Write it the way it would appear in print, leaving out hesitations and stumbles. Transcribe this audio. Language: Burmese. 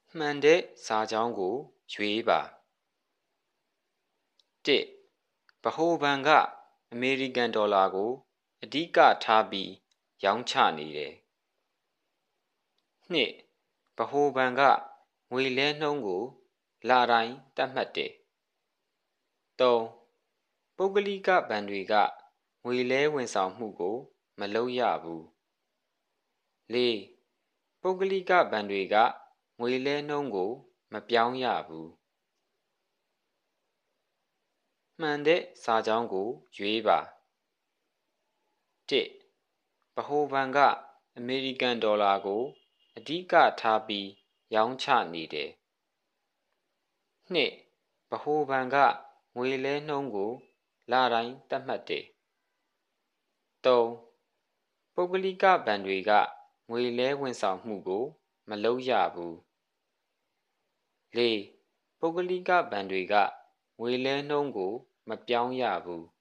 မှန်တဲ့စာကြောင်းကိုရွေးပါ1ဗဟိုဘဏ်ကအမေရိကန်ဒေါ်လာကိုအဓိကထားပြီးရောင်းချနေတယ်2ဗဟိုဘဏ်ကငွေလဲနှုန်းကိုလတိုင်းသတ်မှတ်တယ်3ပုဂ္ဂလိကဘဏ်တွေကငွေလဲဝန်ဆောင်မှုကိုမလုပ်ရဘူး4ပုဂ္ဂလိကဘဏ်တွေကငွေလဲနှုန်းကိုမပြောင်းရဘူးမှန်တဲ့စာကြောင်းကိုရွေးပါ1ဗဟိုဘဏ်ကအမေရိကန်ဒေါ်လာကိုအဓိကထားပြီးရောင်းချနေတယ်2ဗဟိုဘဏ်ကငွေလဲနှုန်းကိုလတိုင်းသတ်မှတ်တယ်3ပုဂ္ဂလိကဘဏ်တွေကငွေလဲဝန်ဆောင်မှုကိုမလုပ်ရဘူး4ပုဂ္ဂလိကဘဏ်တွေကငွေလဲနှုန်းကိုမပြောင်းရဘူး